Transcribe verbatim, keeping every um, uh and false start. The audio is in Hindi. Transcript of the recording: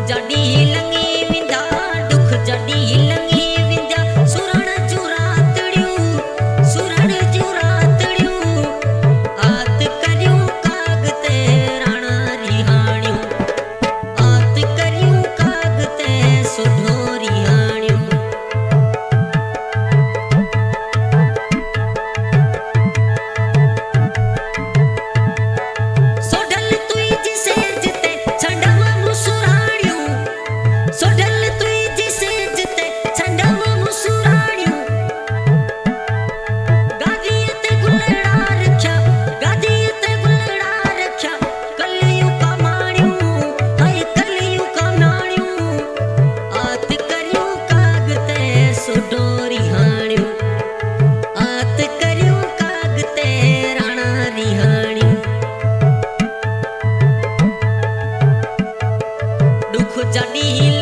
जडी लंगी विंदा दुख जडी लंगी विंदा सुरण जुरातड़ियो सुरण जुरातड़ियो आत करियो कागते राणा रिहाणियो आत करियो कागते सुढो रिहाणियो सोडल तुई जिसे जिते छंडव मुसुराणियो सोडल तुई जिसे जिते छंडव मुसुराणियो गादी ते गुलड़ा रख्या गादी ते गुलड़ा रख्या कलियू का माणियो हाय कलियू का माणियो आत करियो कागते सुढो रिहाणियो आत करियो कागते राणा रिहाणियो दुख जडी